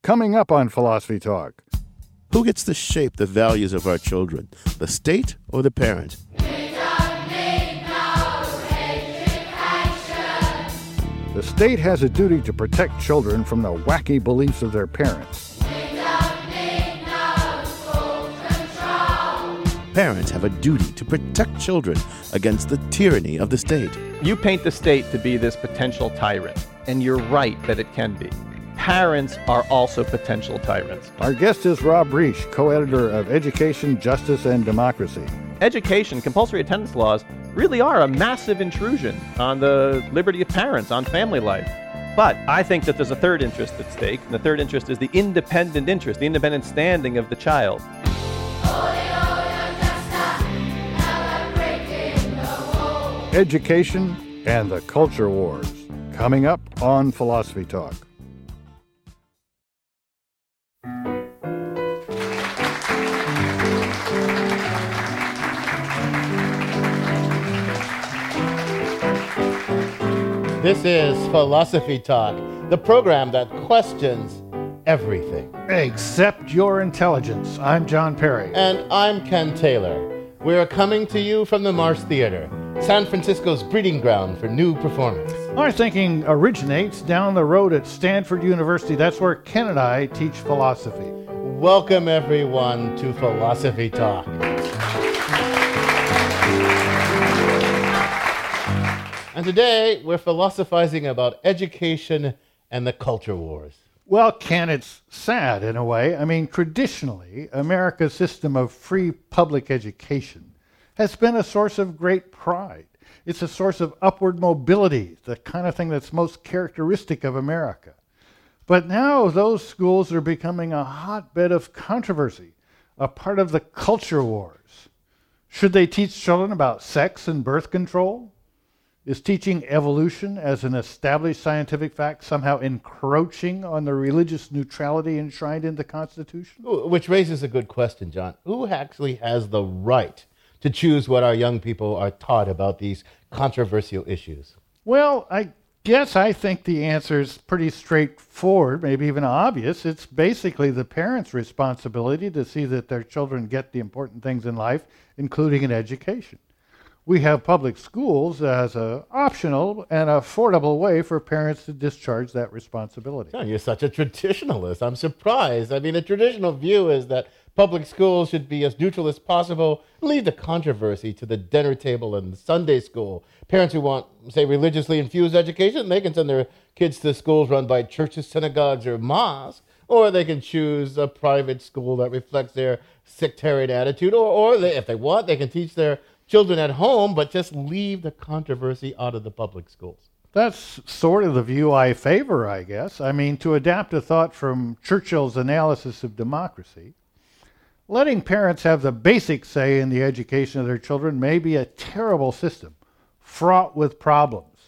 coming up on Philosophy Talk. Who gets to shape the values of our children, the state or the parent? The state has a duty to protect children from the wacky beliefs of their parents. Parents have a duty to protect children against the tyranny of the state. You paint the state to be this potential tyrant, and you're right that it can be. Parents are also potential tyrants. Our guest is Rob Reich, co-editor of Education, Justice, and Democracy. Education, compulsory attendance laws, really are a massive intrusion on the liberty of parents, on family life. But I think that there's a third interest at stake, and the third interest is the independent interest, the independent standing of the child. Education and the Culture Wars, coming up on Philosophy Talk. This is Philosophy Talk, the program that questions everything. Except your intelligence. I'm John Perry. And I'm Ken Taylor. We're coming to you from the Mars Theater, San Francisco's breeding ground for new performance. Our thinking originates down the road at Stanford University. That's where Ken and I teach philosophy. Welcome, everyone, to Philosophy Talk. And today, we're philosophizing about education and the culture wars. Well, Ken, it's sad in a way. I mean, traditionally, America's system of free public education has been a source of great pride. It's a source of upward mobility, the kind of thing that's most characteristic of America. But now those schools are becoming a hotbed of controversy, a part of the culture wars. Should they teach children about sex and birth control? Is teaching evolution as an established scientific fact somehow encroaching on the religious neutrality enshrined in the Constitution? Which raises a good question, John. Who actually has the right to choose what our young people are taught about these controversial issues? Well, I think the answer is pretty straightforward, maybe even obvious. It's basically the parents' responsibility to see that their children get the important things in life, including an education. We have public schools as an optional and affordable way for parents to discharge that responsibility. John, you're such a traditionalist. I'm surprised. I mean, the traditional view is that public schools should be as neutral as possible, leave the controversy to the dinner table and Sunday school. Parents who want, say, religiously infused education, they can send their kids to schools run by churches, synagogues, or mosques, or they can choose a private school that reflects their sectarian attitude, or if they want, they can teach their children at home, but just leave the controversy out of the public schools. That's sort of the view I favor, I guess. I mean, to adapt a thought from Churchill's analysis of democracy, letting parents have the basic say in the education of their children may be a terrible system, fraught with problems,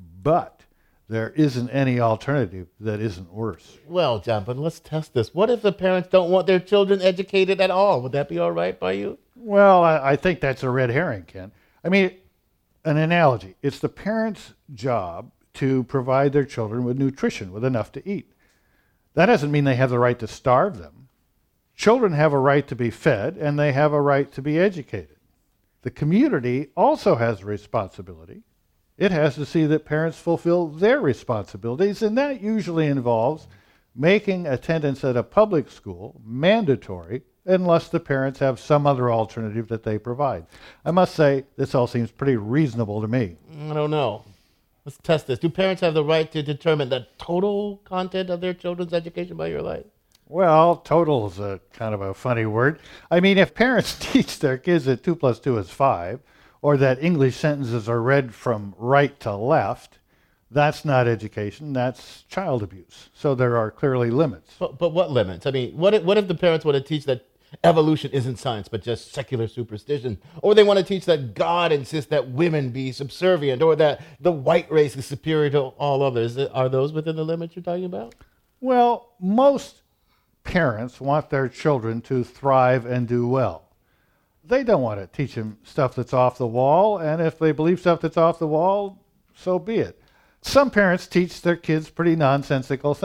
but there isn't any alternative that isn't worse. Well, John, but let's test this. What if the parents don't want their children educated at all? Would that be all right by you? Well, I think that's a red herring, Ken. I mean, an analogy. It's the parents' job to provide their children with nutrition, with enough to eat. That doesn't mean they have the right to starve them. Children have a right to be fed, and they have a right to be educated. The community also has a responsibility. It has to see that parents fulfill their responsibilities, and that usually involves making attendance at a public school mandatory unless the parents have some other alternative that they provide. I must say, this all seems pretty reasonable to me. I don't know. Let's test this. Do parents have the right to determine the total content of their children's education by your light? Well, total is a kind of a funny word. I mean, if parents teach their kids that 2 + 2 is 5, or that English sentences are read from right to left, that's not education, that's child abuse. So there are clearly limits. But what limits? I mean, what if the parents want to teach that evolution isn't science, but just secular superstition? Or they want to teach that God insists that women be subservient, or that the white race is superior to all others? Are those within the limits you're talking about? Well, most parents want their children to thrive and do well. They don't want to teach them stuff that's off the wall, and if they believe stuff that's off the wall, so be it. Some parents teach their kids pretty nonsensical things.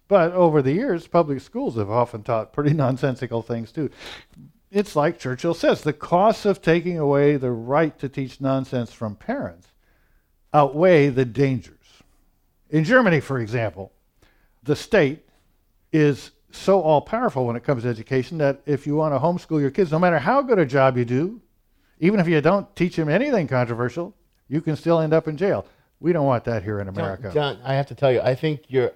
But over the years, public schools have often taught pretty nonsensical things too. It's like Churchill says, the costs of taking away the right to teach nonsense from parents outweigh the dangers. In Germany, for example, the state is so all-powerful when it comes to education that if you want to homeschool your kids, no matter how good a job you do, even if you don't teach them anything controversial, you can still end up in jail. We don't want that here in America. John, I have to tell you, I think you're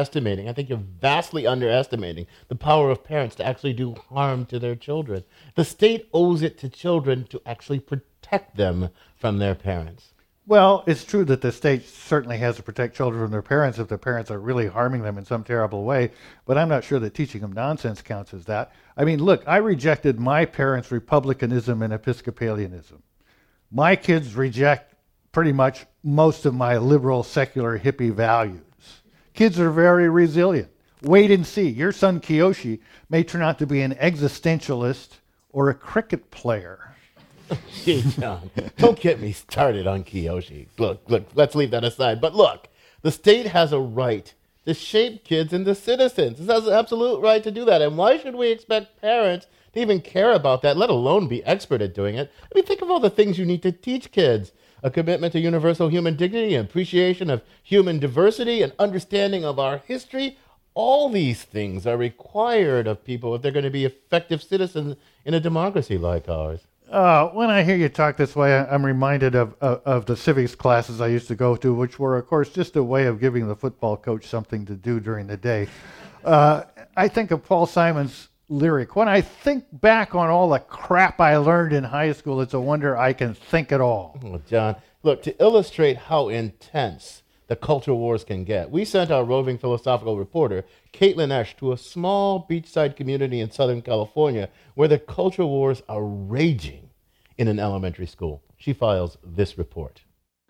vastly underestimating the power of parents to actually do harm to their children. The state owes it to children to actually protect them from their parents. Well, it's true that the state certainly has to protect children from their parents if their parents are really harming them in some terrible way, but I'm not sure that teaching them nonsense counts as that. I mean, look, I rejected my parents' republicanism and Episcopalianism. My kids reject pretty much most of my liberal, secular, hippie values. Kids are very resilient. Wait and see. Your son Kiyoshi may turn out to be an existentialist or a cricket player. Gee, John, don't get me started on Kiyoshi. Look, let's leave that aside. But look, the state has a right to shape kids into citizens. It has an absolute right to do that. And why should we expect parents to even care about that, let alone be expert at doing it? I mean, think of all the things you need to teach kids. A commitment to universal human dignity, and appreciation of human diversity, and understanding of our history. All these things are required of people if they're going to be effective citizens in a democracy like ours. When I hear you talk this way, I'm reminded of the civics classes I used to go to, which were, of course, just a way of giving the football coach something to do during the day. I think of Paul Simon's lyric, when I think back on all the crap I learned in high school, it's a wonder I can think at all. Oh, John, look, to illustrate how intense the culture wars can get, we sent our roving philosophical reporter, Caitlin Esch, to a small beachside community in Southern California where the culture wars are raging in an elementary school. She files this report.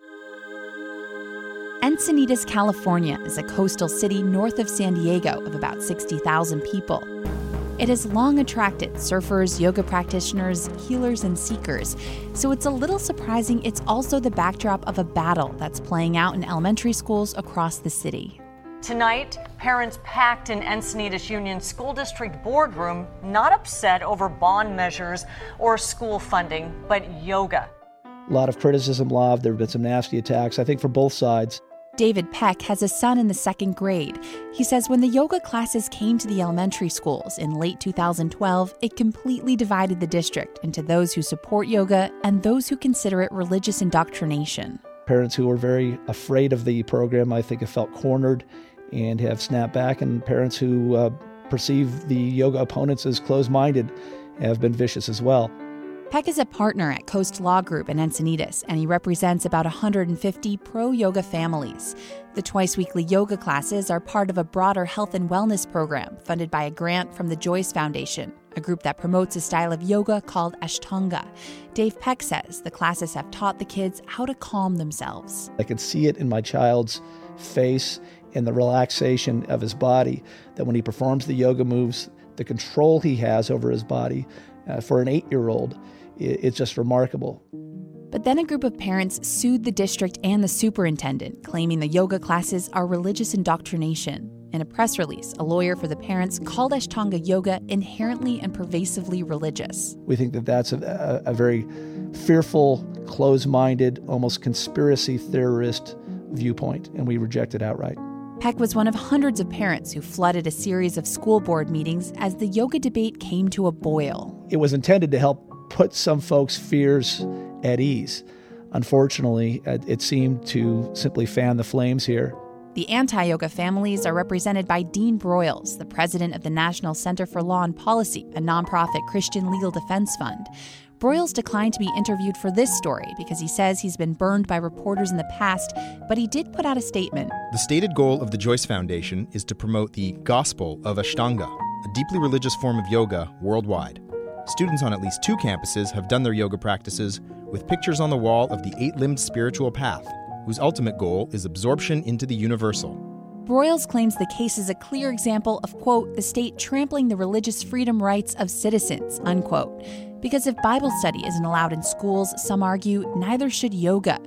Encinitas, California is a coastal city north of San Diego of about 60,000 people. It has long attracted surfers, yoga practitioners, healers, and seekers, so it's a little surprising it's also the backdrop of a battle that's playing out in elementary schools across the city. Tonight, parents packed in Encinitas Union School District boardroom, not upset over bond measures or school funding, but yoga. A lot of criticism lobbed. There have been some nasty attacks, I think, for both sides. David Peck has a son in the second grade. He says when the yoga classes came to the elementary schools in late 2012, it completely divided the district into those who support yoga and those who consider it religious indoctrination. Parents who were very afraid of the program, I think, have felt cornered and have snapped back, and parents who perceive the yoga opponents as closed-minded have been vicious as well. Peck is a partner at Coast Law Group in Encinitas, and he represents about 150 pro-yoga families. The twice-weekly yoga classes are part of a broader health and wellness program funded by a grant from the Joyce Foundation, a group that promotes a style of yoga called Ashtanga. Dave Peck says the classes have taught the kids how to calm themselves. I could see it in my child's face and the relaxation of his body, that when he performs the yoga moves, the control he has over his body, for an 8-year-old, it's just remarkable. But then a group of parents sued the district and the superintendent, claiming the yoga classes are religious indoctrination. In a press release, a lawyer for the parents called Ashtanga yoga inherently and pervasively religious. We think that that's a very fearful, closed-minded, almost conspiracy theorist viewpoint, and we reject it outright. Peck was one of hundreds of parents who flooded a series of school board meetings as the yoga debate came to a boil. It was intended to help put some folks' fears at ease. Unfortunately, it seemed to simply fan the flames here. The anti-yoga families are represented by Dean Broyles, the president of the National Center for Law and Policy, a nonprofit Christian legal defense fund. Broyles declined to be interviewed for this story because he says he's been burned by reporters in the past, but he did put out a statement. The stated goal of the Joyce Foundation is to promote the gospel of Ashtanga, a deeply religious form of yoga worldwide. Students on at least 2 campuses have done their yoga practices with pictures on the wall of the 8-limbed spiritual path, whose ultimate goal is absorption into the universal. Broyles claims the case is a clear example of, quote, the state trampling the religious freedom rights of citizens, unquote. Because if Bible study isn't allowed in schools, some argue, neither should yoga.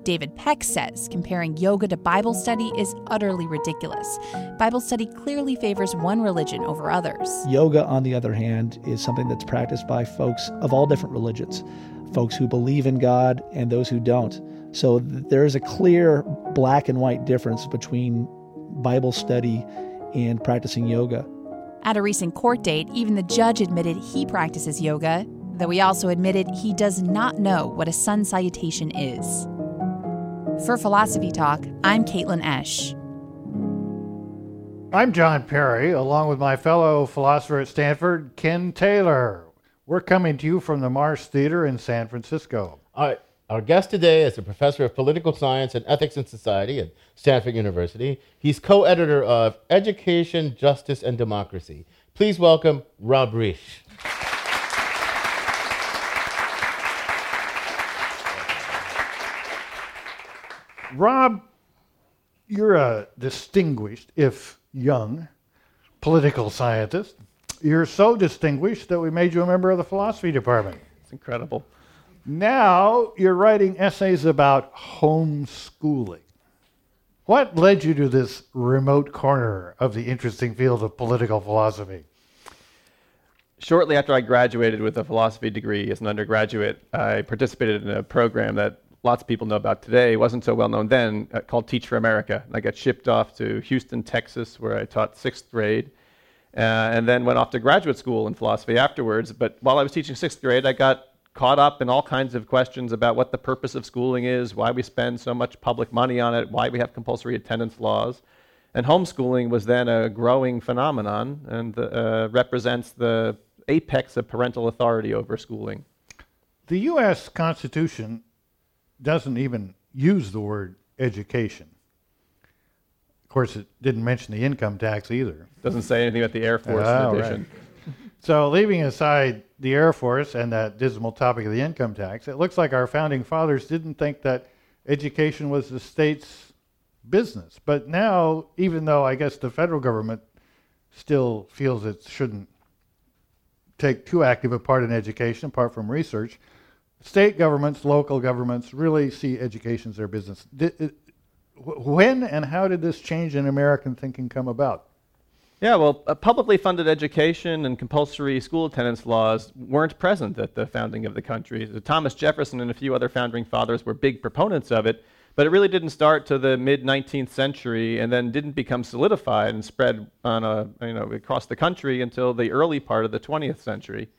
David Peck says comparing yoga to Bible study is utterly ridiculous. Bible study clearly favors one religion over others. Yoga, on the other hand, is something that's practiced by folks of all different religions, folks who believe in God and those who don't. So there is a clear black and white difference between Bible study and practicing yoga. At a recent court date, even the judge admitted he practices yoga, though he also admitted he does not know what a sun salutation is. For Philosophy Talk, I'm Caitlin Esch. I'm John Perry, along with my fellow philosopher at Stanford, Ken Taylor. We're coming to you from the Marsh Theater in San Francisco. Our guest today is a professor of political science and ethics and society at Stanford University. He's co-editor of Education, Justice, and Democracy. Please welcome Rob Reich. Rob, you're a distinguished, if young, political scientist. You're so distinguished that we made you a member of the philosophy department. It's incredible. Now you're writing essays about homeschooling. What led you to this remote corner of the interesting field of political philosophy? Shortly after I graduated with a philosophy degree as an undergraduate, I participated in a program that lots of people know about today. It wasn't so well known then, called Teach for America. I got shipped off to Houston, Texas, where I taught 6th grade, and then went off to graduate school in philosophy afterwards. But while I was teaching 6th grade, I got caught up in all kinds of questions about what the purpose of schooling is, why we spend so much public money on it, why we have compulsory attendance laws. And homeschooling was then a growing phenomenon and represents the apex of parental authority over schooling. The U.S. Constitution doesn't even use the word education. Of course, it didn't mention the income tax either. Doesn't say anything about the Air Force in addition. Right. So leaving aside the Air Force and that dismal topic of the income tax, it looks like our founding fathers didn't think that education was the state's business. But now, even though I guess the federal government still feels it shouldn't take too active a part in education, apart from research, state governments, local governments really see education as their business. When and how did this change in American thinking come about? Yeah, well, publicly funded education and compulsory school attendance laws weren't present at the founding of the country. Thomas Jefferson and a few other founding fathers were big proponents of it, but it really didn't start to the mid-19th century and then didn't become solidified and spread on across the country until the early part of the 20th century.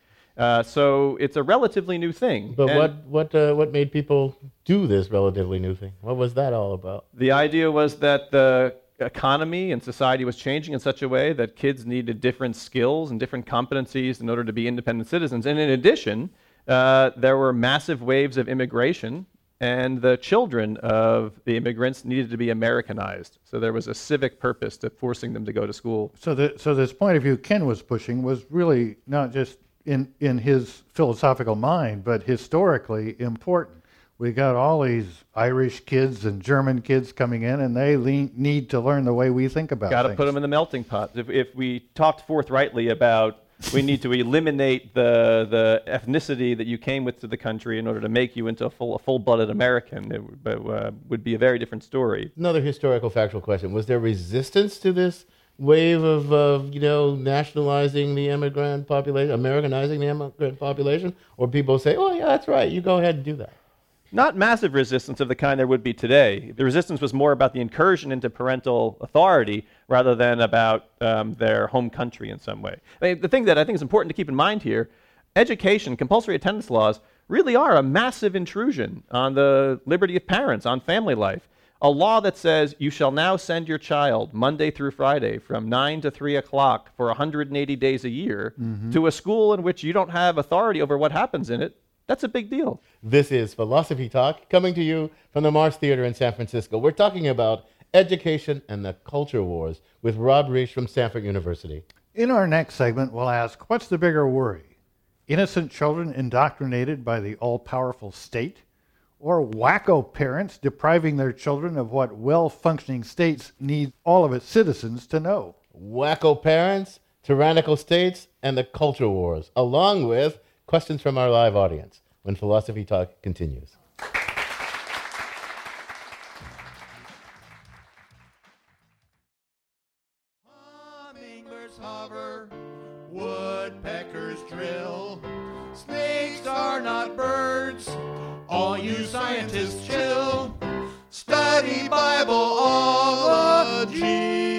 So it's a relatively new thing. But what made people do this relatively new thing? What was that all about? The idea was that the economy and society was changing in such a way that kids needed different skills and different competencies in order to be independent citizens. And in addition, there were massive waves of immigration, and the children of the immigrants needed to be Americanized. So there was a civic purpose to forcing them to go to school. So this point of view Ken was pushing was really not just in his philosophical mind, but historically important. We got all these Irish kids and German kids coming in, and they need to learn the way we think about things. Got to put them in the melting pot. If we talked forthrightly about we need to eliminate the ethnicity that you came with to the country in order to make you into a full-blooded American, it would be a very different story. Another historical factual question. Was there resistance to this wave of nationalizing the immigrant population, Americanizing the immigrant population? Or people say, oh, yeah, that's right, you go ahead and do that? Not massive resistance of the kind there would be today. The resistance was more about the incursion into parental authority rather than about their home country in some way. I mean, the thing that I think is important to keep in mind here, education, compulsory attendance laws, really are a massive intrusion on the liberty of parents, on family life. A law that says you shall now send your child Monday through Friday from 9 to 3 o'clock for 180 days a year to a school in which you don't have authority over what happens in it, that's a big deal. This is Philosophy Talk, coming to you from the Marsh Theater in San Francisco. We're talking about education and the culture wars with Rob Reich from Stanford University. In our next segment, we'll ask, what's the bigger worry? Innocent children indoctrinated by the all-powerful state? Or wacko parents depriving their children of what well-functioning states need all of its citizens to know? Wacko parents, tyrannical states, and the culture wars, along with questions from our live audience when Philosophy Talk continues. scientists chill. Study Bibleology.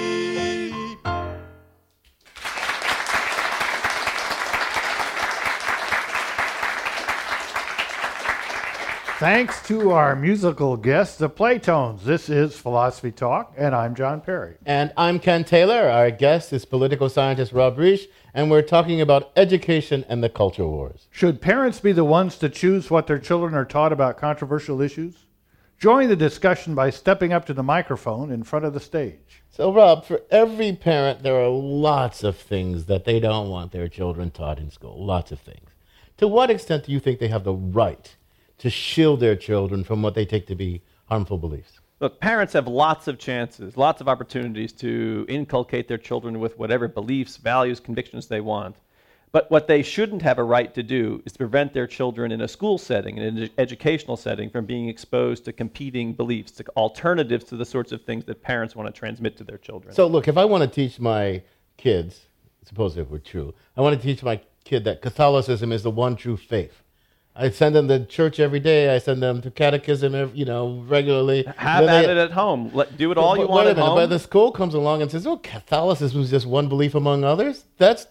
Thanks to our musical guests, the Playtones. This is Philosophy Talk, and I'm John Perry. And I'm Ken Taylor. Our guest is political scientist Rob Reich, and we're talking about education and the culture wars. Should parents be the ones to choose what their children are taught about controversial issues? Join the discussion by stepping up to the microphone in front of the stage. So, Rob, for every parent, there are lots of things that they don't want their children taught in school. Lots of things. To what extent do you think they have the right to shield their children from what they take to be harmful beliefs? Look, parents have lots of chances, lots of opportunities to inculcate their children with whatever beliefs, values, convictions they want. But what they shouldn't have a right to do is to prevent their children in a school setting, in an educational setting, from being exposed to competing beliefs, to alternatives to the sorts of things that parents want to transmit to their children. So, look, if I want to teach my kids, suppose it were true, I want to teach my kid that Catholicism is the one true faith. I send them to church every day. I send them to catechism, regularly. Have at it at home. Do it all you want at home. But the school comes along and says, "Oh, Catholicism is just one belief among others." That's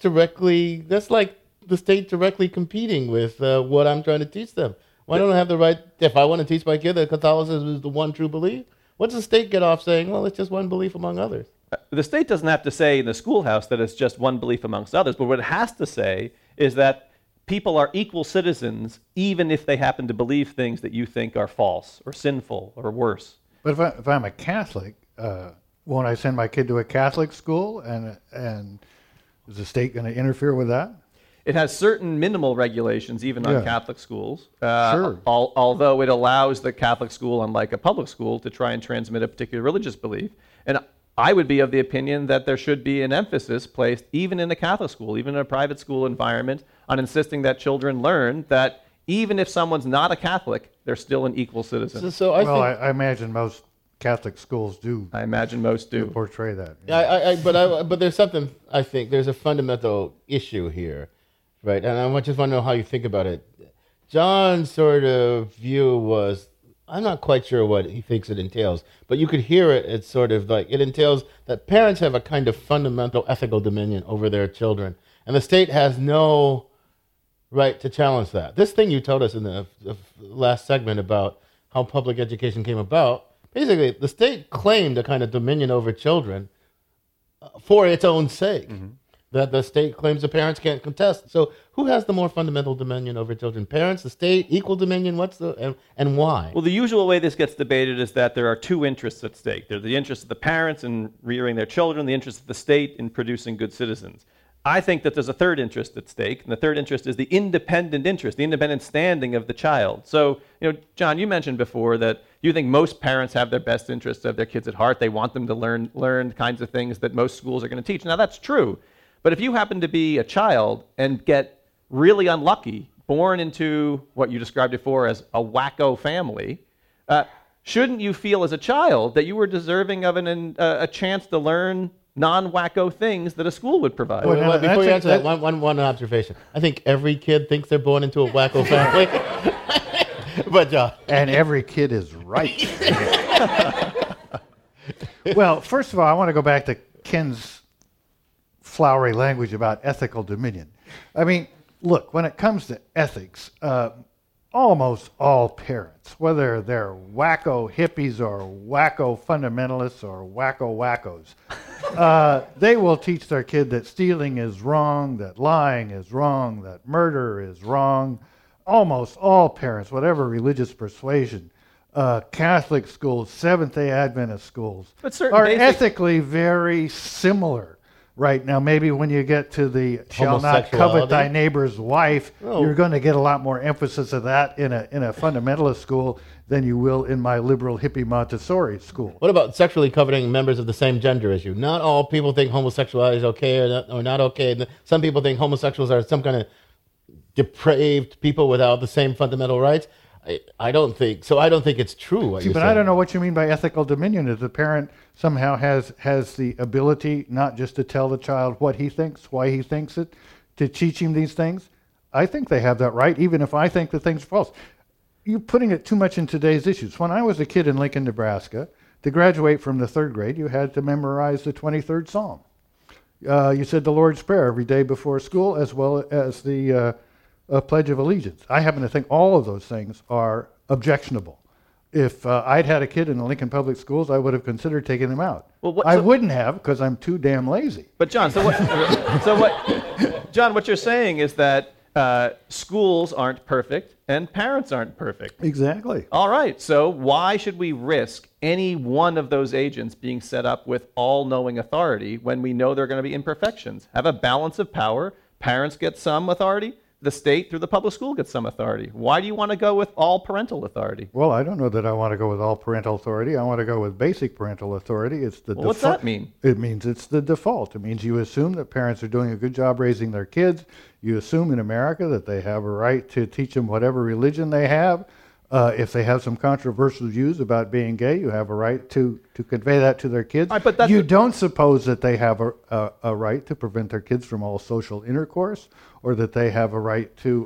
like the state directly competing with what I'm trying to teach them. Why don't I have the right? If I want to teach my kid that Catholicism is the one true belief, what's the state get off saying? Well, it's just one belief among others. The state doesn't have to say in the schoolhouse that it's just one belief amongst others, but what it has to say is that people are equal citizens, even if they happen to believe things that you think are false or sinful or worse. But if I'm a Catholic, won't I send my kid to a Catholic school? And is the state going to interfere with that? It has certain minimal regulations, even on Catholic schools. Sure. Although it allows the Catholic school, unlike a public school, to try and transmit a particular religious belief. And I would be of the opinion that there should be an emphasis placed, even in a Catholic school, even in a private school environment, on insisting that children learn that even if someone's not a Catholic, they're still an equal citizen. I imagine most Catholic schools do. I imagine most do portray that. But there's something, I think, there's a fundamental issue here, right? And I just want to know how you think about it. John's sort of view was, I'm not quite sure what he thinks it entails, but you could hear it. It's sort of like it entails that parents have a kind of fundamental ethical dominion over their children, and the state has no right to challenge that. This thing you told us in the last segment about how public education came about, basically the state claimed a kind of dominion over children for its own sake. Mm-hmm. That the state claims the parents can't contest. So who has the more fundamental dominion over children? Parents, the state, equal dominion? And why? Well, the usual way this gets debated is that there are two interests at stake. There's the interest of the parents in rearing their children, the interest of the state in producing good citizens. I think that there's a third interest at stake, and the third interest is the independent interest, the independent standing of the child. So, John, you mentioned before that you think most parents have their best interests of their kids at heart. They want them to learn kinds of things that most schools are going to teach. Now, that's true. But if you happen to be a child and get really unlucky, born into what you described before as a wacko family, shouldn't you feel as a child that you were deserving of a chance to learn non-wacko things that a school would provide? Before you answer that, one observation. I think every kid thinks they're born into a wacko family. But John. And every kid is right. Well, first of all, I want to go back to Ken's flowery language about ethical dominion. I mean, look, when it comes to ethics, almost all parents, whether they're wacko hippies or wacko fundamentalists or wacko wackos, they will teach their kid that stealing is wrong, that lying is wrong, that murder is wrong. Almost all parents, whatever religious persuasion, Catholic schools, Seventh-day Adventist schools, are ethically very similar. Right now, maybe when you get to the shall not covet thy neighbor's wife, you're going to get a lot more emphasis of that in a fundamentalist school than you will in my liberal hippie Montessori school. What about sexually coveting members of the same gender as you? Not all people think homosexuality is okay or not okay. Some people think homosexuals are some kind of depraved people without the same fundamental rights. I don't think so. I don't think it's true. But I don't know what you mean by ethical dominion. If the parent somehow has the ability not just to tell the child what he thinks, why he thinks it, to teach him these things, I think they have that right, even if I think the things are false. you're putting it too much in today's issues. When I was a kid in Lincoln, Nebraska, to graduate from the 3rd grade, you had to memorize the 23rd Psalm. You said the Lord's Prayer every day before school, as well as the Pledge of Allegiance. I happen to think all of those things are objectionable. If I'd had a kid in the Lincoln Public Schools, I would have considered taking them out. Well, I wouldn't have, because I'm too damn lazy. But John, John, what you're saying is that schools aren't perfect and parents aren't perfect. Exactly. All right. So why should we risk any one of those agents being set up with all-knowing authority when we know there are going to be imperfections? Have a balance of power. Parents get some authority. The state through the public school gets some authority. Why do you want to go with all parental authority? Well, I don't know that I want to go with all parental authority. I want to go with basic parental authority. It's the what's that mean? It means it's the default. It means you assume that parents are doing a good job raising their kids. You assume in America that they have a right to teach them whatever religion they have. If they have some controversial views about being gay, you have a right to convey that to their kids. Right, but you don't suppose that they have a right to prevent their kids from all social intercourse, or that they have a right to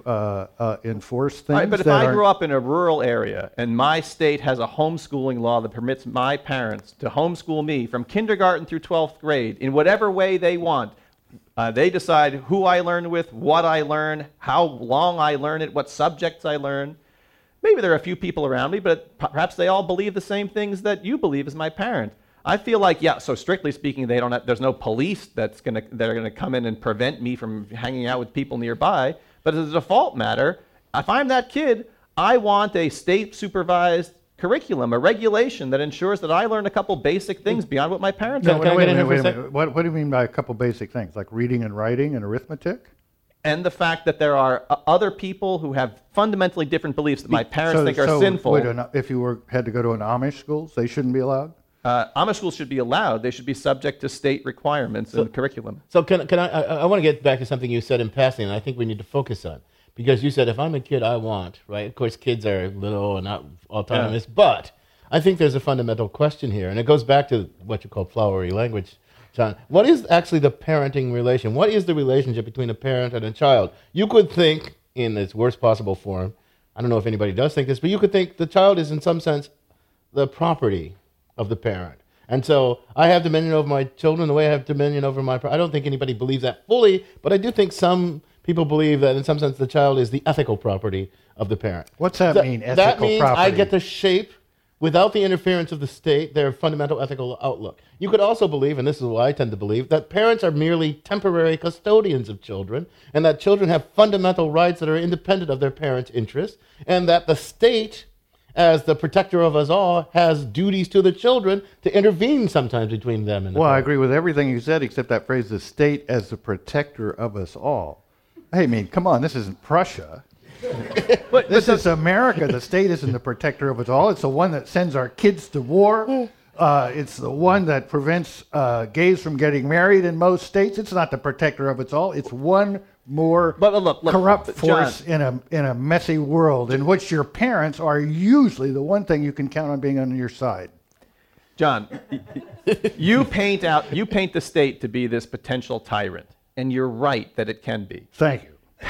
enforce things. Right, but if I grew up in a rural area and my state has a homeschooling law that permits my parents to homeschool me from kindergarten through 12th grade in whatever way they want, they decide who I learn with, what I learn, how long I learn it, what subjects I learn. Maybe there are a few people around me, but perhaps they all believe the same things that you believe as my parent. I feel like, yeah, so strictly speaking, there's no police that are going to come in and prevent me from hanging out with people nearby. But as a default matter, if I'm that kid, I want a state-supervised curriculum, a regulation that ensures that I learn a couple basic things beyond what my parents know. Wait a minute. What do you mean by a couple basic things, like reading and writing and arithmetic? And the fact that there are other people who have fundamentally different beliefs that my parents think are sinful. Wait, if you had to go to an Amish school, they shouldn't be allowed? Amish schools should be allowed. They should be subject to state requirements and curriculum. So can I want to get back to something you said in passing, and I think we need to focus on. Because you said, if I'm a kid, I want, right? Of course, kids are little and not autonomous, but I think there's a fundamental question here, and it goes back to what you call flowery language, John. What is actually the parenting relation? What is the relationship between a parent and a child? You could think, in its worst possible form, I don't know if anybody does think this, but you could think the child is in some sense the property of the parent. And so I have dominion over my children the way I have dominion over my... I don't think anybody believes that fully, but I do think some people believe that in some sense the child is the ethical property of the parent. What's that mean, ethical that means property? I get to shape, without the interference of the state, their fundamental ethical outlook. You could also believe, and this is what I tend to believe, that parents are merely temporary custodians of children, and that children have fundamental rights that are independent of their parents' interests, and that the state, as the protector of us all, has duties to the children to intervene sometimes between them and the parents. I agree with everything you said, except that phrase, the state as the protector of us all. Hey, I mean, come on, this isn't Prussia. This is America. The state isn't the protector of us all. It's the one that sends our kids to war. It's the one that prevents gays from getting married in most states. It's not the protector of us all. It's one more corrupt force, John, in a messy world in which your parents are usually the one thing you can count on being on your side. John, you paint the state to be this potential tyrant, and you're right that it can be. Thank you.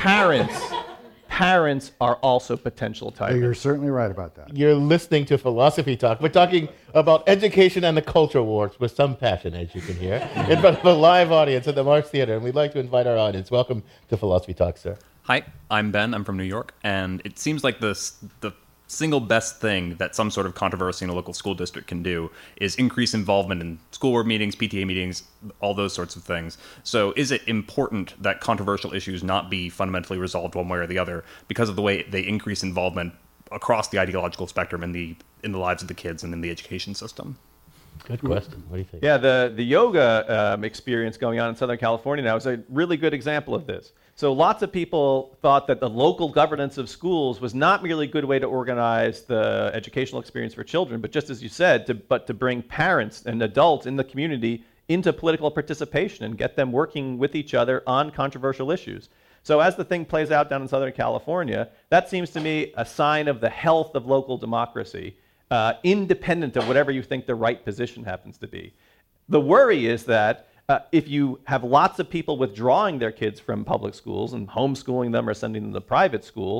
Parents are also potential tyrants. You're certainly right about that. You're listening to Philosophy Talk. We're talking about education and the culture wars with some passion, as you can hear, in front of a live audience at the Marx Theater. And we'd like to invite our audience. Welcome to Philosophy Talk, sir. Hi, I'm Ben. I'm from New York. And it seems like the single best thing that some sort of controversy in a local school district can do is increase involvement in school board meetings, PTA meetings, all those sorts of things. So is it important that controversial issues not be fundamentally resolved one way or the other because of the way they increase involvement across the ideological spectrum in the lives of the kids and in the education system? Good question. What do you think? Yeah, the yoga experience going on in Southern California now is a really good example of this. So lots of people thought that the local governance of schools was not merely a good way to organize the educational experience for children, but just as you said, to bring parents and adults in the community into political participation and get them working with each other on controversial issues. So as the thing plays out down in Southern California, that seems to me a sign of the health of local democracy, independent of whatever you think the right position happens to be. The worry is that if you have lots of people withdrawing their kids from public schools and homeschooling them or sending them to private school,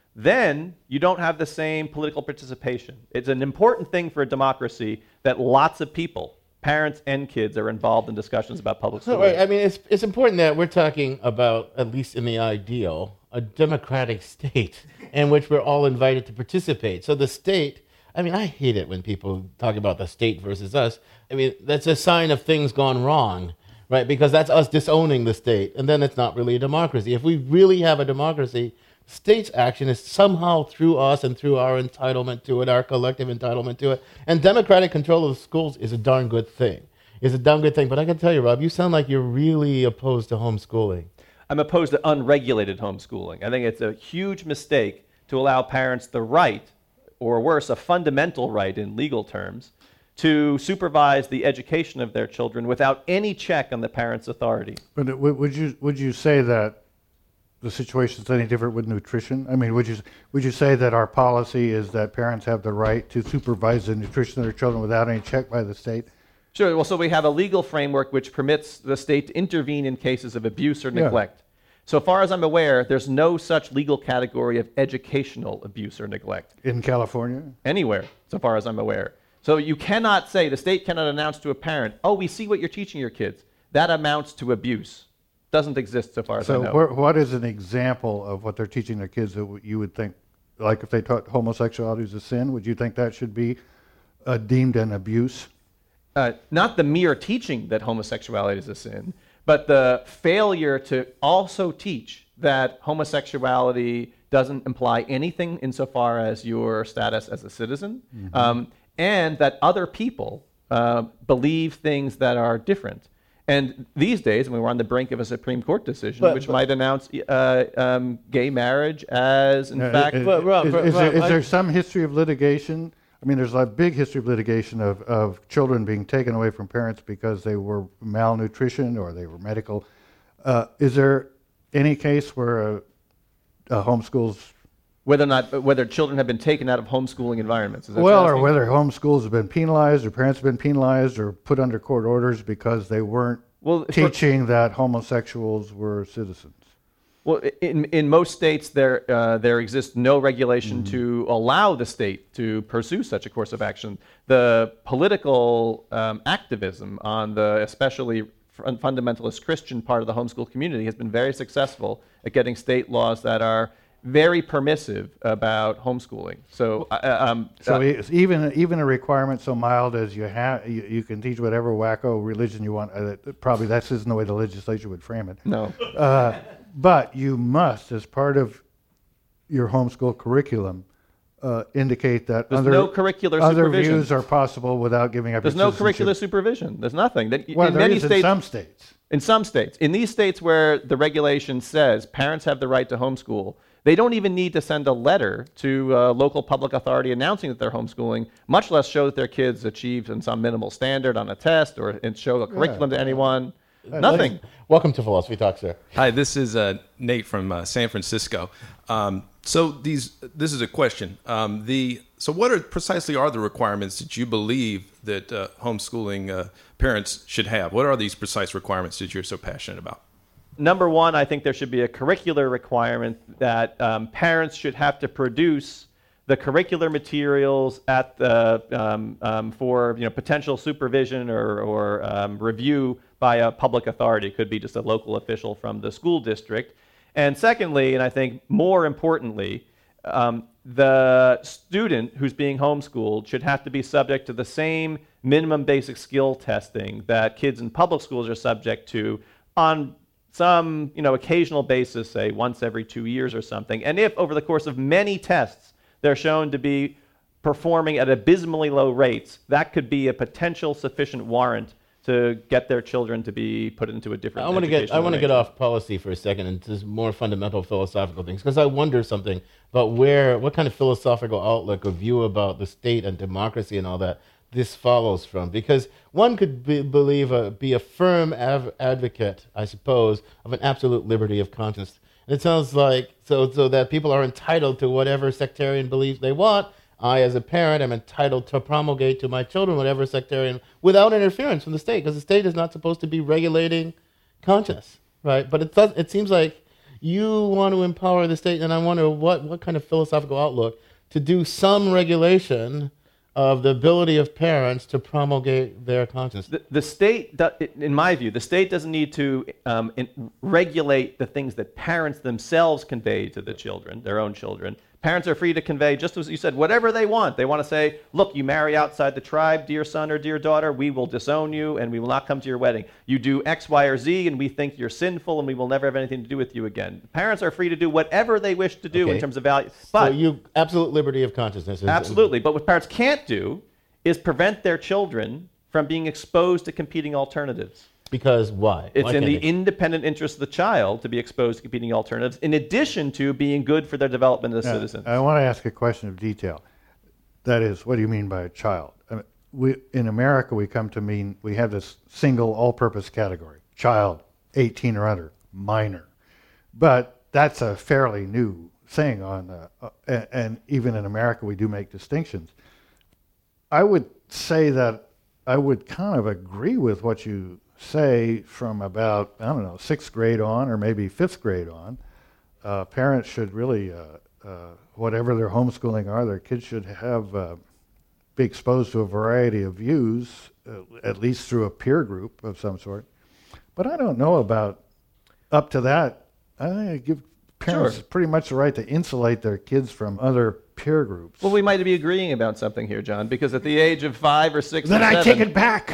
then you don't have the same political participation. It's an important thing for a democracy that lots of people, parents and kids, are involved in discussions about public schools. I mean, it's important that we're talking about, at least in the ideal, a democratic state in which we're all invited to participate. So the state, I mean, I hate it when people talk about the state versus us. I mean, that's a sign of things gone wrong, right? Because that's us disowning the state, and then it's not really a democracy. If we really have a democracy, state's action is somehow through us and through our entitlement to it, our collective entitlement to it. And democratic control of the schools is a darn good thing. It's a darn good thing. But I can tell you, Rob, you sound like you're really opposed to homeschooling. I'm opposed to unregulated homeschooling. I think it's a huge mistake to allow parents the right, or worse, a fundamental right in legal terms, to supervise the education of their children without any check on the parent's authority. But would you say that the situation is any different with nutrition? I mean, would you say that our policy is that parents have the right to supervise the nutrition of their children without any check by the state? Sure. Well, so we have a legal framework which permits the state to intervene in cases of abuse or neglect. So far as I'm aware, there's no such legal category of educational abuse or neglect. In California? Anywhere, so far as I'm aware. So you cannot say, the state cannot announce to a parent, oh, we see what you're teaching your kids. That amounts to abuse. Doesn't exist so far as I know. So what is an example of what they're teaching their kids that you would think, like if they taught homosexuality is a sin, would you think that should be deemed an abuse? Not the mere teaching that homosexuality is a sin, but the failure to also teach that homosexuality doesn't imply anything insofar as your status as a citizen, and that other people believe things that are different. And these days, we were on the brink of a Supreme Court decision which might announce gay marriage as, in fact... Is there some history of litigation? I mean, there's a big history of litigation of children being taken away from parents because they were malnutrition or they were medical. Is there any case where a homeschools... Whether children have been taken out of homeschooling environments. Or whether homeschools have been penalized or parents have been penalized or put under court orders because they weren't teaching that homosexuals were citizens. Well, in most states, there exists no regulation to allow the state to pursue such a course of action. The political activism on the especially fundamentalist Christian part of the homeschool community has been very successful at getting state laws that are very permissive about homeschooling. So even a requirement so mild as you can teach whatever wacko religion you want. Probably that isn't the way the legislature would frame it. No. But you must, as part of your homeschool curriculum, indicate that no curricular other supervision. views are possible without giving up. There's no curricular supervision. There's nothing. Well, there is in some states. In some states. In these states where the regulation says parents have the right to homeschool, they don't even need to send a letter to a local public authority announcing that they're homeschooling, much less show that their kids achieved in some minimal standard on a test or show a curriculum to anyone. Nothing. Welcome to Philosophy Talk, sir. Hi, this is Nate from San Francisco. So this is a question. So what precisely are the requirements that you believe that homeschooling parents should have? What are these precise requirements that you're so passionate about? Number one, I think there should be a curricular requirement that parents should have to produce the curricular materials at the for potential supervision or review by a public authority. It could be just a local official from the school district. And secondly, and I think more importantly, the student who's being homeschooled should have to be subject to the same minimum basic skill testing that kids in public schools are subject to on some occasional basis, say once every 2 years or something. And if over the course of many tests they're shown to be performing at abysmally low rates, that could be a potential sufficient warrant to get their children to be put into a different I want to get off policy for a second and to more fundamental philosophical things, because I wonder something about what kind of philosophical outlook or view about the state and democracy and all that this follows from. Because one could be a firm advocate, I suppose, of an absolute liberty of conscience. And it sounds like so that people are entitled to whatever sectarian beliefs they want. I, as a parent, am entitled to promulgate to my children whatever sectarian without interference from the state, because the state is not supposed to be regulating conscience, right? But it seems like you want to empower the state, and I wonder what kind of philosophical outlook to do some regulation of the ability of parents to promulgate their conscience. The state, in my view, the state doesn't need to regulate the things that parents themselves convey to the children, their own children. Parents are free to convey, just as you said, whatever they want. They want to say, look, you marry outside the tribe, dear son or dear daughter, we will disown you and we will not come to your wedding. You do X, Y, or Z and we think you're sinful and we will never have anything to do with you again. Parents are free to do whatever they wish to do in terms of value. But so absolute liberty of consciousness. Absolutely. But what parents can't do is prevent their children from being exposed to competing alternatives. Because why? It's in the independent interest of the child to be exposed to competing alternatives, in addition to being good for their development as citizens. I want to ask a question of detail. That is, what do you mean by a child? I mean, in America, we come to mean we have this single all-purpose category: child, 18 or under, minor. But that's a fairly new thing and even in America, we do make distinctions. I would say that I would kind of agree with what you say from about, 6th grade on or maybe 5th grade on. Parents should really, whatever their homeschooling are, their kids should be exposed to a variety of views, at least through a peer group of some sort. But I don't know about up to that. I give parents pretty much the right to insulate their kids from other peer groups. Well, we might be agreeing about something here, John, because at the age of 5 or 6 then or 7... I take it back!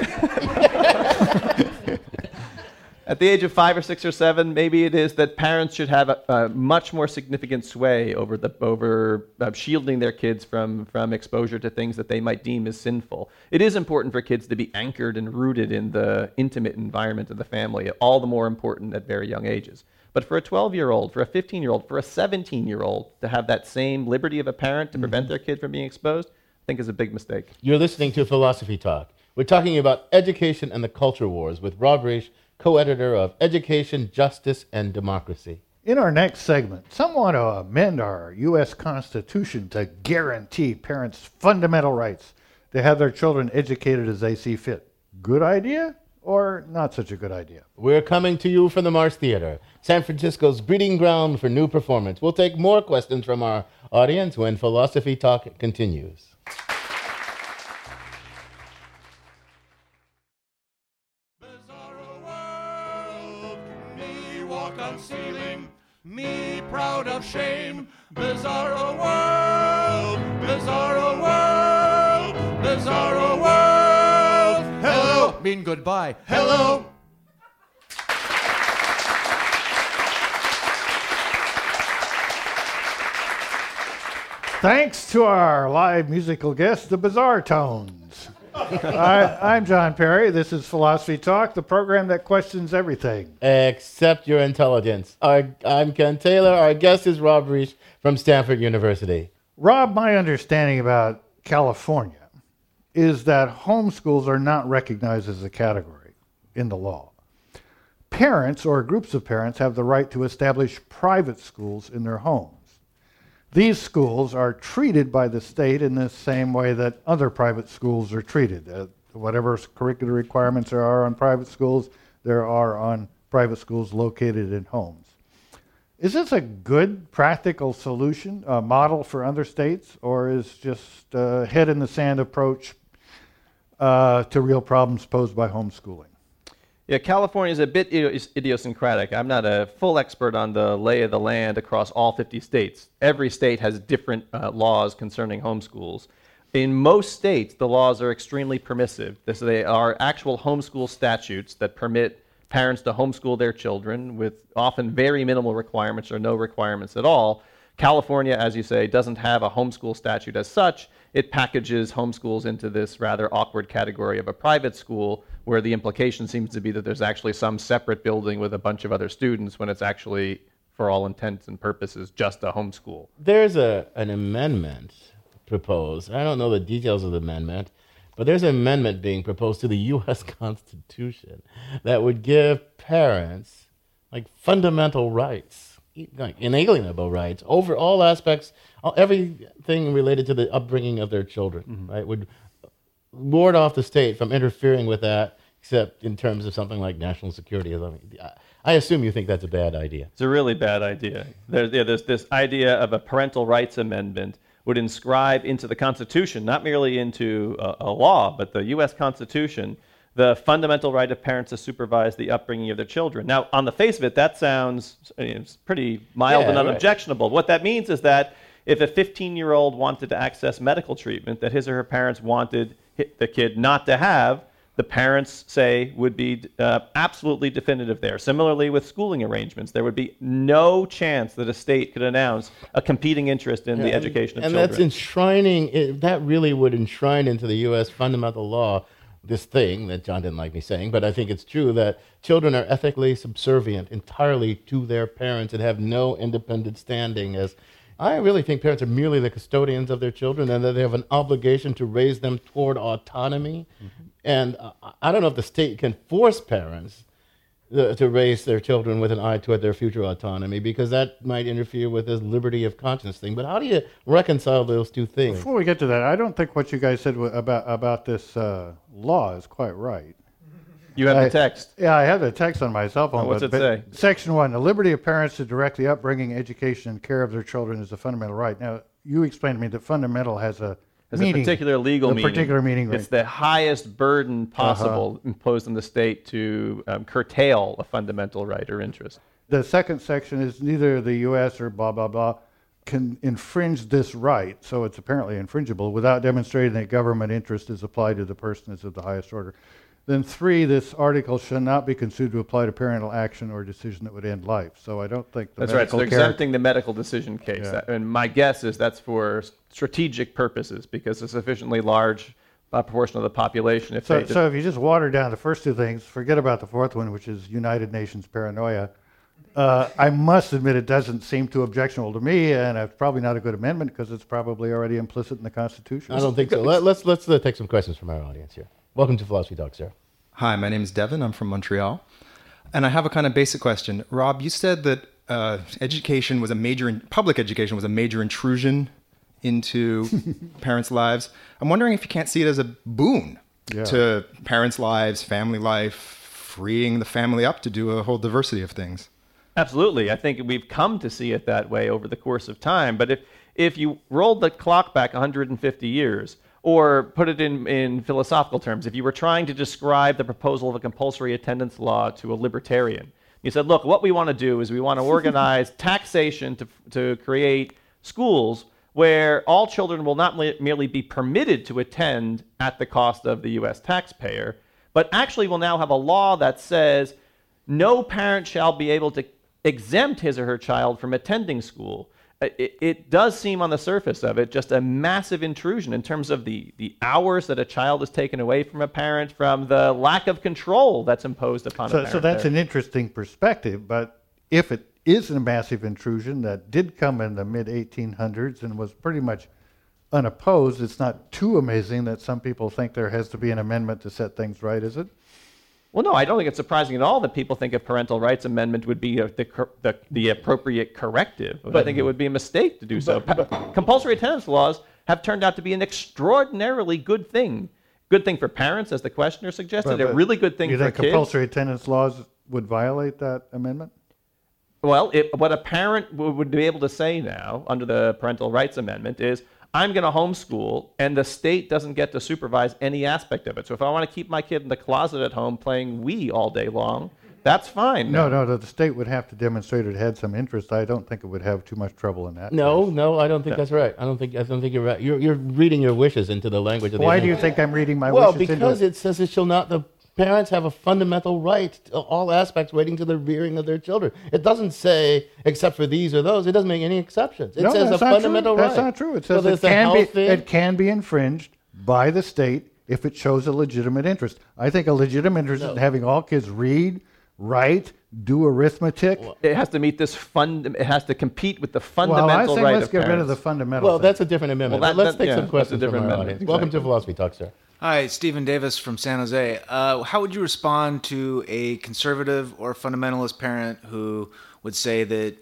At the age of 5 or 6 or 7, maybe it is that parents should have a much more significant sway over shielding their kids from exposure to things that they might deem as sinful. It is important for kids to be anchored and rooted in the intimate environment of the family, all the more important at very young ages. But for a 12-year-old, for a 15-year-old, for a 17-year-old, to have that same liberty of a parent to prevent their kid from being exposed, I think is a big mistake. You're listening to Philosophy Talk. We're talking about education and the culture wars with Rob Reich, co-editor of Education, Justice, and Democracy. In our next segment, some want to amend our U.S. Constitution to guarantee parents fundamental rights to have their children educated as they see fit. Good idea or not such a good idea? We're coming to you from the Mars Theater, San Francisco's breeding ground for new performance. We'll take more questions from our audience when Philosophy Talk continues. Me proud of shame, bizarro world, bizarro world, bizarro world. Hello, mean goodbye. Hello. Thanks to our live musical guest, the Bizarre Tones. I'm John Perry. This is Philosophy Talk, the program that questions everything. Except your intelligence. I'm Ken Taylor. Our guest is Rob Reich from Stanford University. Rob, my understanding about California is that homeschools are not recognized as a category in the law. Parents or groups of parents have the right to establish private schools in their homes. These schools are treated by the state in the same way that other private schools are treated. Whatever curricular requirements there are on private schools, there are on private schools located in homes. Is this a good practical solution, a model for other states, or is just a head-in-the-sand approach to real problems posed by homeschooling? Yeah, California is a bit idiosyncratic. I'm not a full expert on the lay of the land across all 50 states. Every state has different laws concerning homeschools. In most states, the laws are extremely permissive. They are actual homeschool statutes that permit parents to homeschool their children with often very minimal requirements or no requirements at all. California, as you say, doesn't have a homeschool statute as such. It packages homeschools into this rather awkward category of a private school, where the implication seems to be that there's actually some separate building with a bunch of other students when it's actually, for all intents and purposes, just a homeschool. There's an amendment proposed. I don't know the details of the amendment, but there's an amendment being proposed to the U.S. Constitution that would give parents fundamental rights, inalienable rights over all aspects, everything related to the upbringing of their children, right? Would ward off the state from interfering with that, except in terms of something like national security. I assume you think that's a bad idea. It's a really bad idea. There's this idea of a parental rights amendment would inscribe into the Constitution, not merely into a law, but the U.S. Constitution, the fundamental right of parents to supervise the upbringing of their children. Now, on the face of it, that sounds pretty mild and unobjectionable. Right. What that means is that if a 15-year-old wanted to access medical treatment that his or her parents wanted the kid not to have, the parents, say, would be absolutely definitive there. Similarly, with schooling arrangements, there would be no chance that a state could announce a competing interest in the education of children. And that's enshrining, that really would enshrine into the U.S. fundamental law this thing that John didn't like me saying, but I think it's true, that children are ethically subservient entirely to their parents and have no independent standing as... I really think parents are merely the custodians of their children and that they have an obligation to raise them toward autonomy. Mm-hmm. And I don't know if the state can force parents to raise their children with an eye toward their future autonomy, because that might interfere with this liberty of conscience thing. But how do you reconcile those two things? Before we get to that, I don't think what you guys said about this law is quite right. You have the text. Yeah, I have the text on my cell phone. What's it say? Section 1, the liberty of parents to direct the upbringing, education, and care of their children is a fundamental right. Now, you explained to me that fundamental has a meaning. A particular legal meaning. Particular meaning. It's the highest burden possible imposed on the state to curtail a fundamental right or interest. The second section is neither the U.S. or blah, blah, blah can infringe this right, so it's apparently infringible, without demonstrating that government interest is applied to the person as of the highest order. Then 3, this article shall not be construed to apply to parental action or decision that would end life. So I don't think that's right. So they're exempting the medical decision case. Yeah. And my guess is that's for strategic purposes, because a sufficiently large proportion of the population. So if you just water down the first 2 things, forget about the fourth one, which is United Nations paranoia. I must admit it doesn't seem too objectionable to me, and it's probably not a good amendment because it's probably already implicit in the Constitution. I don't think so. Let's take some questions from our audience here. Welcome to Philosophy Talk, sir. Hi, my name is Devin. I'm from Montreal. And I have a kind of basic question. Rob, you said that public education was a major intrusion into parents' lives. I'm wondering if you can't see it as a boon to parents' lives, family life, freeing the family up to do a whole diversity of things. Absolutely. I think we've come to see it that way over the course of time. But if you rolled the clock back 150 years, or put it in philosophical terms, if you were trying to describe the proposal of a compulsory attendance law to a libertarian, you said, look, what we want to do is we want to organize taxation to create schools where all children will not merely be permitted to attend at the cost of the U.S. taxpayer, but actually will now have a law that says no parent shall be able to exempt his or her child from attending school. It does seem on the surface of it just a massive intrusion in terms of the hours that a child is taken away from a parent, from the lack of control that's imposed upon a parent. So that's an interesting perspective, but if it is a massive intrusion that did come in the mid-1800s and was pretty much unopposed, it's not too amazing that some people think there has to be an amendment to set things right, is it? Well, no, I don't think it's surprising at all that people think a parental rights amendment would be the appropriate corrective. But I think it would be a mistake to do so. Compulsory attendance laws have turned out to be an extraordinarily good thing. Good thing for parents, as the questioner suggested, a really good thing for kids. You think compulsory attendance laws would violate that amendment? Well, what a parent would be able to say now under the parental rights amendment is, I'm going to homeschool, and the state doesn't get to supervise any aspect of it. So if I want to keep my kid in the closet at home playing Wii all day long, that's fine. No, the state would have to demonstrate it had some interest. I don't think it would have too much trouble in that. No, I don't think that's right. I don't think you're right. You're reading your wishes into the language of the Why do you think I'm reading my wishes into it? Well, because it says it shall not... The parents have a fundamental right to all aspects relating to the rearing of their children. It doesn't say, except for these or those. It doesn't make any exceptions. It says a fundamental right. That's not true. It says it can be infringed by the state if it shows a legitimate interest. I think a legitimate interest in having all kids read, write, do arithmetic. It has to meet this it has to compete with the fundamental right of parents. Well, I think let's get rid of the fundamental Well, that's a different amendment. Let's take some questions from our audience. Exactly. Welcome to Philosophy Talk, sir. Hi, Stephen Davis from San Jose. How would you respond to a conservative or fundamentalist parent who would say that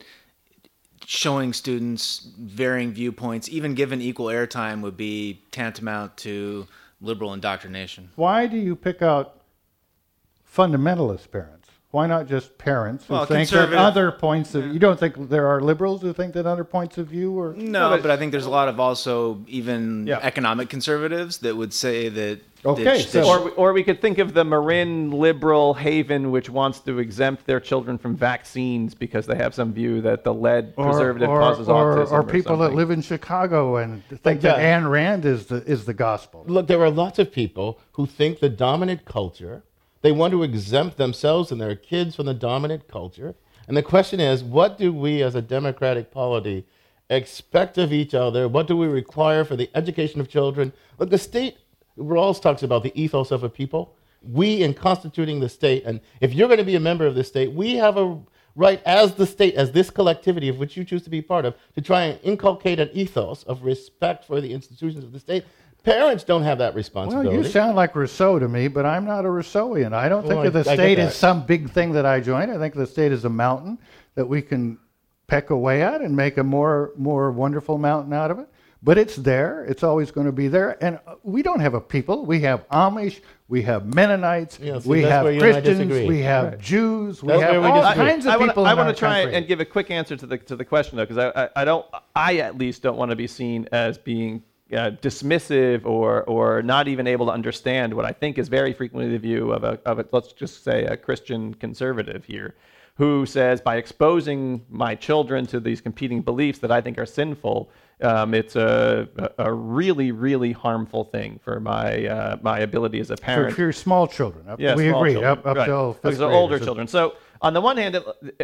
showing students varying viewpoints, even given equal airtime, would be tantamount to liberal indoctrination? Why do you pick out fundamentalist parents? Why not just parents who Well, think that conservative- other points of... You don't think there are liberals who think that other points of view are... No, but I think there's a lot of also even economic conservatives that would say that. Or we could think of the Marin liberal haven, which wants to exempt their children from vaccines because they have some view that the lead preservative causes autism. Or people that live in Chicago and think that Ayn Rand is the gospel. Look, there are lots of people who think the dominant culture, they want to exempt themselves and their kids from the dominant culture. And the question is, what do we as a democratic polity expect of each other? What do we require for the education of children? Look, the state... Rawls talks about the ethos of a people. We, in constituting the state, and if you're going to be a member of the state, we have a right as the state, as this collectivity of which you choose to be part of, to try and inculcate an ethos of respect for the institutions of the state. Parents don't have that responsibility. Well, you sound like Rousseau to me, but I'm not a Rousseauian. I don't think of the state as some big thing that I join. I think the state is a mountain that we can peck away at and make a more wonderful mountain out of it. But it's there. It's always going to be there. And we don't have a people. We have Amish. We have Mennonites. We have Christians. We have Jews. We have all kinds of people. I want to try and give a quick answer to the question, though, because I at least don't want to be seen as being dismissive or not even able to understand what I think is very frequently the view of a let's just say a Christian conservative here, who says by exposing my children to these competing beliefs that I think are sinful, it's a really, really harmful thing for my ability as a parent. For your small children. We small agree, children. up till fifth grade. Older children. So on the one hand,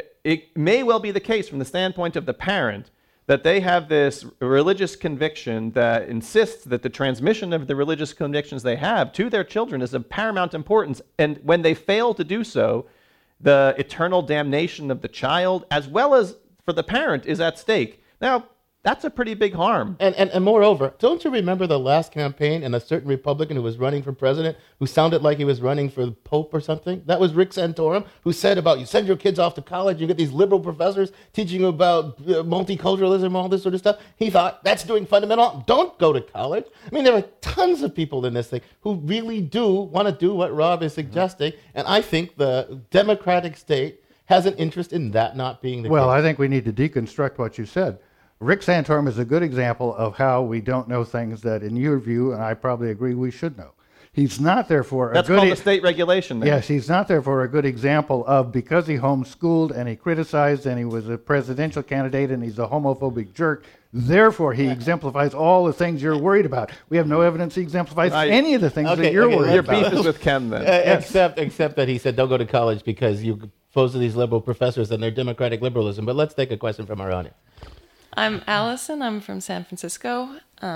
it may well be the case from the standpoint of the parent that they have this religious conviction that insists that the transmission of the religious convictions they have to their children is of paramount importance. And when they fail to do so, the eternal damnation of the child, as well as for the parent, is at stake. Now, that's a pretty big harm. And moreover, don't you remember the last campaign and a certain Republican who was running for president who sounded like he was running for the Pope or something? That was Rick Santorum, who said about you send your kids off to college, you get these liberal professors teaching you about multiculturalism, all this sort of stuff. He thought, that's doing fundamental. Don't go to college. I mean, there are tons of people in this thing who really do want to do what Rob is suggesting. And I think the democratic state has an interest in that not being the case. Well, I think we need to deconstruct what you said. Rick Santorum is a good example of how we don't know things that, in your view, and I probably agree, we should know. He's not, therefore, That's called the state regulation. Then. Yes, he's not, therefore, a good example of because he homeschooled and he criticized and he was a presidential candidate and he's a homophobic jerk, therefore he exemplifies all the things you're worried about. We have no evidence he exemplifies any of the things that you're worried about. Your beef is with Ken, then. Except that he said don't go to college because you pose to these liberal professors and their democratic liberalism. But let's take a question from our audience. I'm Allison. I'm from San Francisco.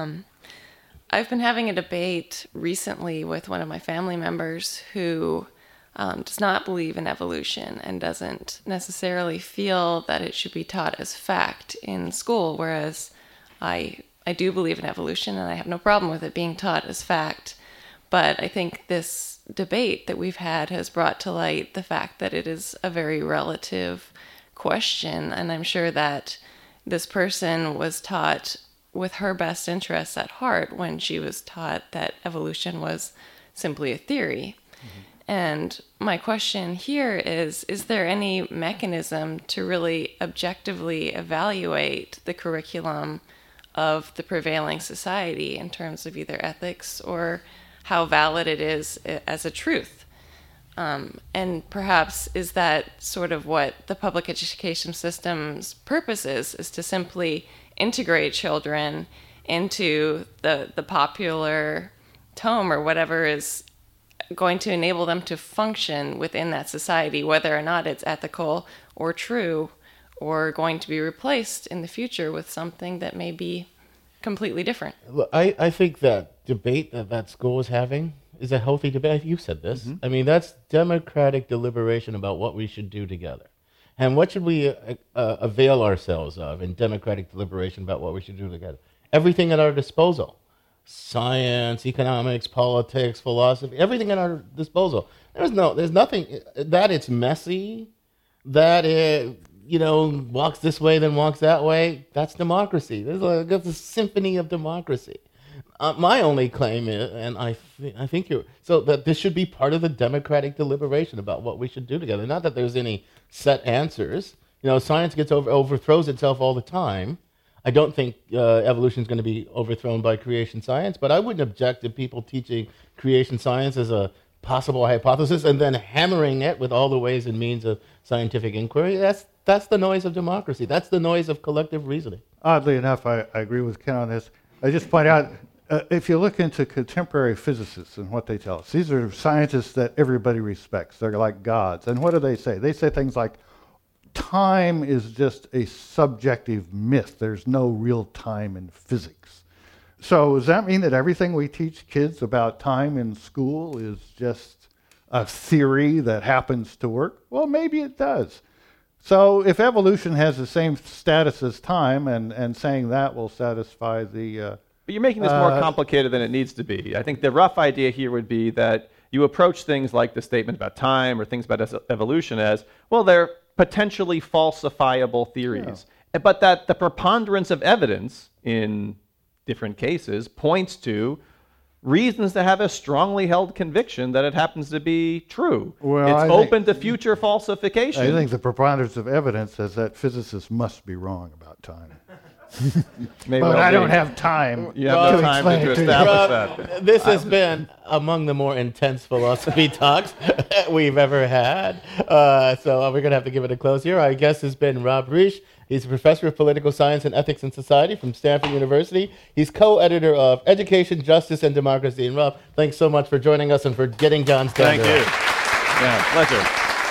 I've been having a debate recently with one of my family members who does not believe in evolution and doesn't necessarily feel that it should be taught as fact in school, whereas I do believe in evolution and I have no problem with it being taught as fact. But I think this debate that we've had has brought to light the fact that it is a very relative question, and I'm sure that this person was taught with her best interests at heart when she was taught that evolution was simply a theory. Mm-hmm. And my question here is there any mechanism to really objectively evaluate the curriculum of the prevailing society in terms of either ethics or how valid it is as a truth? And perhaps is that sort of what the public education system's purpose is to simply integrate children into the popular tome or whatever is going to enable them to function within that society, whether or not it's ethical or true or going to be replaced in the future with something that may be completely different. Look, I think that debate that school is having is a healthy debate. You said this. Mm-hmm. I mean, that's democratic deliberation about what we should do together. And what should we avail ourselves of in democratic deliberation about what we should do together? Everything at our disposal. Science, economics, politics, philosophy, everything at our disposal. There's nothing that it's messy, that it, walks this way, then walks that way. That's democracy. There's a symphony of democracy. My only claim is, and I think you're, so that this should be part of the democratic deliberation about what we should do together. Not that there's any set answers. Science gets overthrows itself all the time. I don't think evolution is going to be overthrown by creation science, but I wouldn't object to people teaching creation science as a possible hypothesis and then hammering it with all the ways and means of scientific inquiry. That's the noise of democracy. That's the noise of collective reasoning. Oddly enough, I agree with Ken on this. I just point out, if you look into contemporary physicists and what they tell us, these are scientists that everybody respects. They're like gods. And what do they say? They say things like, time is just a subjective myth. There's no real time in physics. So does that mean that everything we teach kids about time in school is just a theory that happens to work? Well, maybe it does. So if evolution has the same status as time, and saying that will satisfy the... But you're making this more complicated than it needs to be. I think the rough idea here would be that you approach things like the statement about time or things about evolution as, well, they're potentially falsifiable theories. Yeah. But that the preponderance of evidence in different cases points to reasons to have a strongly held conviction that it happens to be true. Well, it's open to future falsification. I think the preponderance of evidence says that physicists must be wrong about time. But I don't have time. You have no time to establish that. This has been among the more intense philosophy talks we've ever had. So we're going to have to give it a close here. Our guest has been Rob Reich. He's a professor of political science and ethics and society from Stanford University. He's co-editor of Education, Justice, and Democracy. And Rob, thanks so much for joining us and for getting John's down. Thank you. Yeah, pleasure.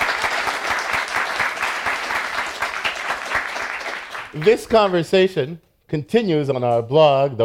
This conversation continues on our blog,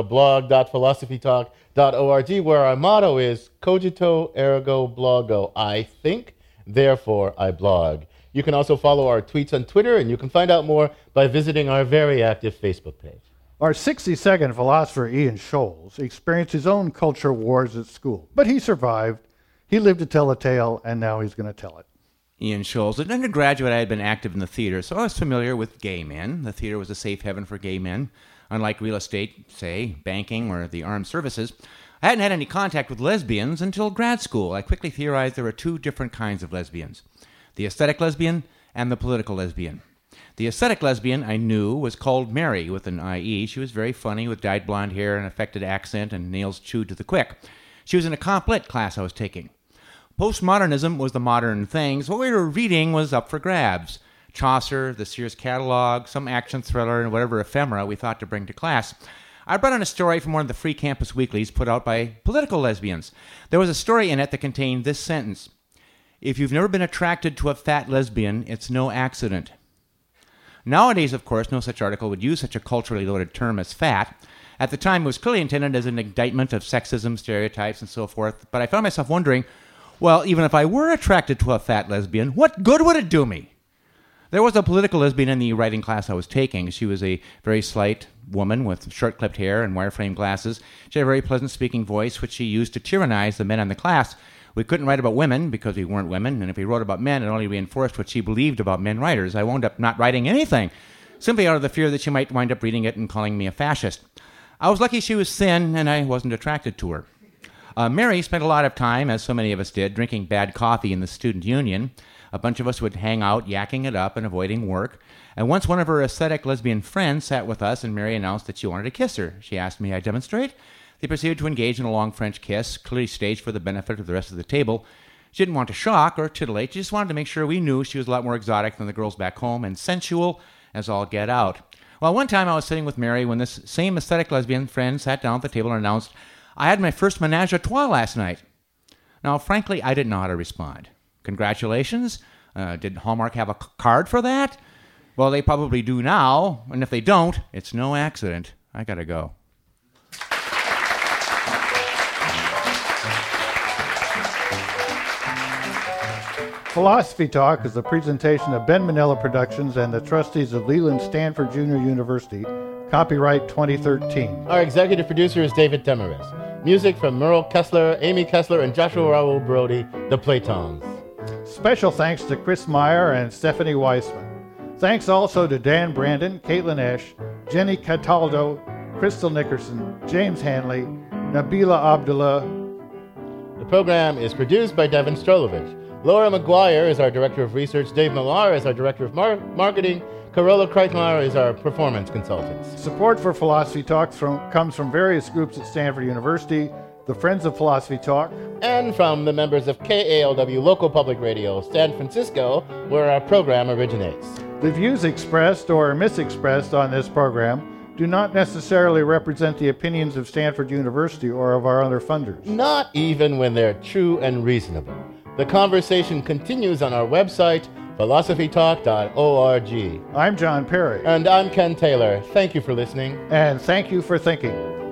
theblog.philosophytalk.org, where our motto is cogito ergo blogo. I think, therefore I blog. You can also follow our tweets on Twitter, and you can find out more by visiting our very active Facebook page. Our 62nd philosopher, Ian Scholes, experienced his own culture wars at school, but he survived. He lived to tell a tale, and now he's going to tell it. Ian Scholes. As an undergraduate, I had been active in the theater, so I was familiar with gay men. The theater was a safe haven for gay men. Unlike real estate, say, banking, or the armed services, I hadn't had any contact with lesbians until grad school. I quickly theorized there were two different kinds of lesbians: the aesthetic lesbian and the political lesbian. The aesthetic lesbian, I knew, was called Mary, with an I-E. She was very funny, with dyed blonde hair, an affected accent, and nails chewed to the quick. She was in a comp lit class I was taking. Postmodernism was the modern thing, so what we were reading was up for grabs. Chaucer, the Sears catalog, some action thriller, and whatever ephemera we thought to bring to class. I brought in a story from one of the free campus weeklies put out by political lesbians. There was a story in it that contained this sentence: "If you've never been attracted to a fat lesbian, it's no accident." Nowadays, of course, no such article would use such a culturally loaded term as fat. At the time, it was clearly intended as an indictment of sexism, stereotypes, and so forth, but I found myself wondering, well, even if I were attracted to a fat lesbian, what good would it do me? There was a political lesbian in the writing class I was taking. She was a very slight woman with short-clipped hair and wire-frame glasses. She had a very pleasant-speaking voice, which she used to tyrannize the men in the class. We couldn't write about women because we weren't women, and if we wrote about men, it only reinforced what she believed about men writers. I wound up not writing anything, simply out of the fear that she might wind up reading it and calling me a fascist. I was lucky she was thin, and I wasn't attracted to her. Mary spent a lot of time, as so many of us did, drinking bad coffee in the student union. A bunch of us would hang out, yakking it up and avoiding work. And once one of her aesthetic lesbian friends sat with us, and Mary announced that she wanted to kiss her. She asked me I demonstrate. They proceeded to engage in a long French kiss, clearly staged for the benefit of the rest of the table. She didn't want to shock or titillate. She just wanted to make sure we knew she was a lot more exotic than the girls back home and sensual as all get out. Well, one time I was sitting with Mary when this same aesthetic lesbian friend sat down at the table and announced, "I had my first menage a trois last night." Now, frankly, I didn't know how to respond. Congratulations? Did Hallmark have a card for that? Well, they probably do now, and if they don't, it's no accident. I gotta go. Philosophy Talk is a presentation of Ben Manila Productions and the trustees of Leland Stanford Junior University. Copyright 2013. Our executive producer is David Demarest. Music from Merle Kessler, Amy Kessler, and Joshua Raul Brody, the Playtons. Special thanks to Chris Meyer and Stephanie Weissman. Thanks also to Dan Brandon, Caitlin Esch, Jenny Cataldo, Crystal Nickerson, James Hanley, Nabila Abdullah. The program is produced by Devin Strolovich. Laura McGuire is our Director of Research. Dave Millar is our Director of Marketing. Carola Kreitmar is our Performance Consultant. Support for Philosophy Talk comes from various groups at Stanford University, the Friends of Philosophy Talk, and from the members of KALW Local Public Radio, San Francisco, where our program originates. The views expressed or misexpressed on this program do not necessarily represent the opinions of Stanford University or of our other funders. Not even when they're true and reasonable. The conversation continues on our website, philosophytalk.org. I'm John Perry. And I'm Ken Taylor. Thank you for listening. And thank you for thinking.